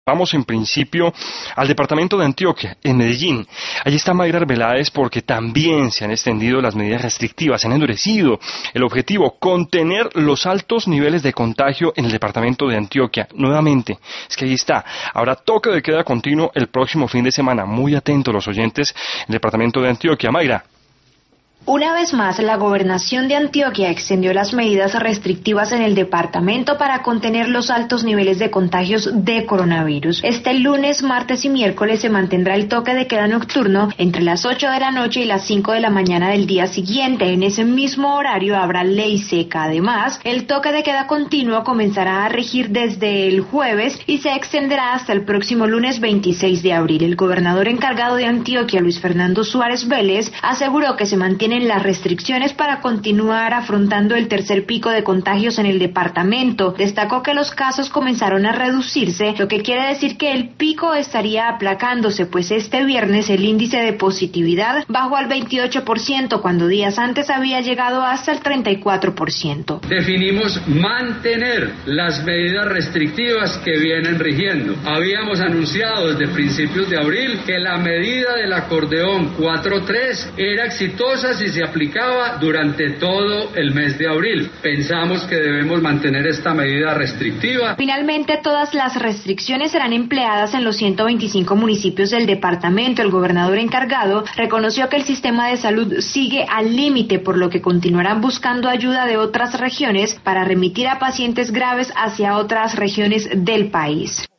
Vamos en principio al departamento de Antioquia, en Medellín. Allí está Mayra Arbeláez porque también se han extendido las medidas restrictivas, se han endurecido. El objetivo, contener los altos niveles de contagio en el departamento de Antioquia. Nuevamente, es que ahí está. Habrá toque de queda continuo el próximo fin de semana. Muy atentos los oyentes en el departamento de Antioquia. Mayra. Una vez más, la gobernación de Antioquia extendió las medidas restrictivas en el departamento para contener los altos niveles de contagios de coronavirus. Este lunes, martes y miércoles se mantendrá el toque de queda nocturno entre las 8 de la noche y las 5 de la mañana del día siguiente. En ese mismo horario habrá ley seca. Además, el toque de queda continuo comenzará a regir desde el jueves y se extenderá hasta el próximo lunes 26 de abril. El gobernador encargado de Antioquia, Luis Fernando Suárez Vélez, aseguró que se mantiene las restricciones para continuar afrontando el tercer pico de contagios en el departamento. Destacó que los casos comenzaron a reducirse, lo que quiere decir que el pico estaría aplacándose, pues este viernes el índice de positividad bajó al 28%, cuando días antes había llegado hasta el 34%. Definimos mantener las medidas restrictivas que vienen rigiendo. Habíamos anunciado desde principios de abril que la medida del acordeón 4.3 era exitosa si se aplicaba durante todo el mes de abril. Pensamos que debemos mantener esta medida restrictiva. Finalmente, todas las restricciones serán empleadas en los 125 municipios del departamento. El gobernador encargado reconoció que el sistema de salud sigue al límite, por lo que continuarán buscando ayuda de otras regiones para remitir a pacientes graves hacia otras regiones del país.